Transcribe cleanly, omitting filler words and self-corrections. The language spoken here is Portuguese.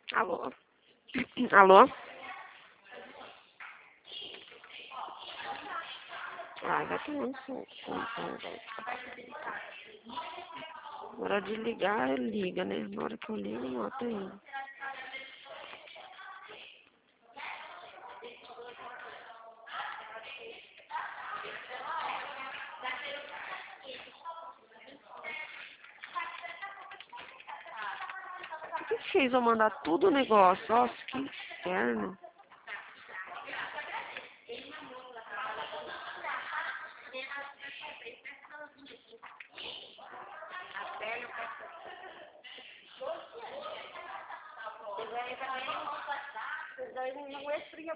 Alô? Alô? Ai, vai tomar no seu cu, então, velho. Na hora de ligar, liga, né? Na hora que eu ligo, não tá aí. O que fez eu mandar tudo o negócio? Nossa, que inferno.